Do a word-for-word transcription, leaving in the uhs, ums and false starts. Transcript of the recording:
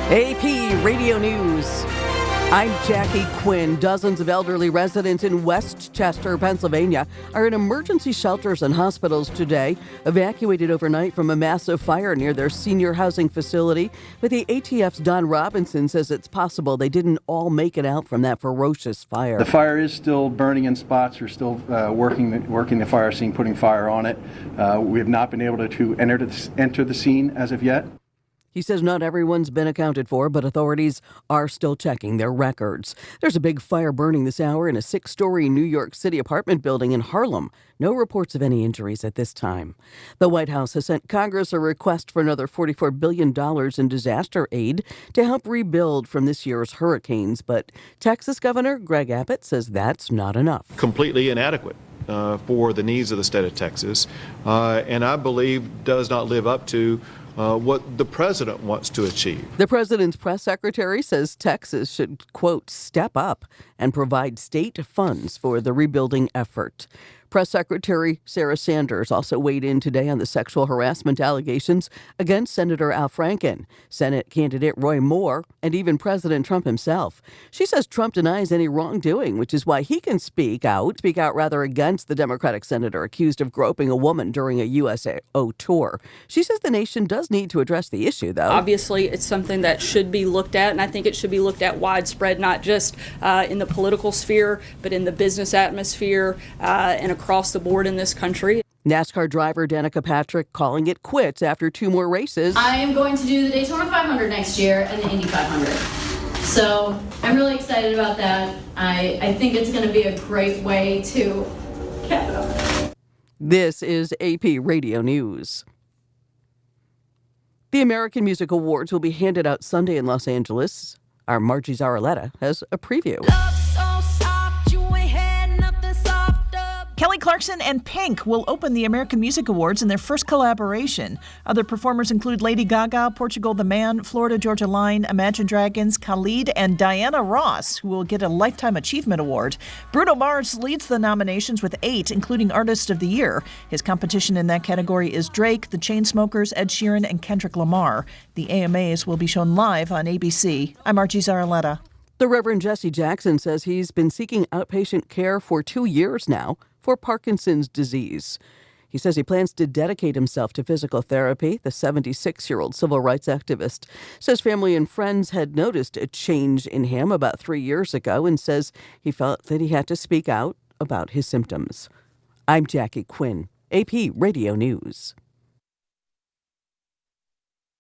A P Radio News. I'm Jackie Quinn. Dozens of elderly residents in Westchester, Pennsylvania, are in emergency shelters and hospitals today, evacuated overnight from a massive fire near their senior housing facility. But the A T F's Don Robinson says it's possible they didn't all make it out from that ferocious fire. The fire is still burning in spots. We're still uh, working the, working the fire scene, putting fire on it. Uh, we have not been able to, to enter, the, enter the scene as of yet. He says not everyone's been accounted for, but authorities are still checking their records. There's a big fire burning this hour in a six-story New York City apartment building in Harlem. No reports of any injuries at this time. The White House has sent Congress a request for another forty-four billion dollars in disaster aid to help rebuild from this year's hurricanes. But Texas Governor Greg Abbott says that's not enough. Completely inadequate uh, for the needs of the state of Texas, uh, and I believe does not live up to Uh, what the president wants to achieve. The president's press secretary says Texas should, quote, step up and provide state funds for the rebuilding effort. Press Secretary Sarah Sanders also weighed in today on the sexual harassment allegations against Senator Al Franken, Senate candidate Roy Moore, and even President Trump himself. She says Trump denies any wrongdoing, which is why he can speak out, speak out rather against the Democratic senator accused of groping a woman during a U S O tour. She says the nation does need to address the issue, though. Obviously, it's something that should be looked at, and I think it should be looked at widespread, not just uh, in the political sphere, but in the business atmosphere uh, and across the board in this country. NASCAR driver Danica Patrick calling it quits after two more races. I am going to do the Daytona five hundred next year and the Indy five hundred. So I'm really excited about that. I, I think it's going to be a great way to cap it up. This is A P Radio News. The American Music Awards will be handed out Sunday in Los Angeles. Our Margie Zaraletta has a preview. Kelly Clarkson and Pink will open the American Music Awards in their first collaboration. Other performers include Lady Gaga, Portugal the Man, Florida Georgia Line, Imagine Dragons, Khalid, and Diana Ross, who will get a Lifetime Achievement Award. Bruno Mars leads the nominations with eight, including Artist of the Year. His competition in that category is Drake, The Chainsmokers, Ed Sheeran, and Kendrick Lamar. The A M As will be shown live on A B C. I'm Margie Zaraletta. The Reverend Jesse Jackson says he's been seeking outpatient care for two years now for Parkinson's disease. He says he plans to dedicate himself to physical therapy. The seventy-six-year-old civil rights activist says family and friends had noticed a change in him about three years ago and says he felt that he had to speak out about his symptoms. I'm Jackie Quinn, A P Radio News.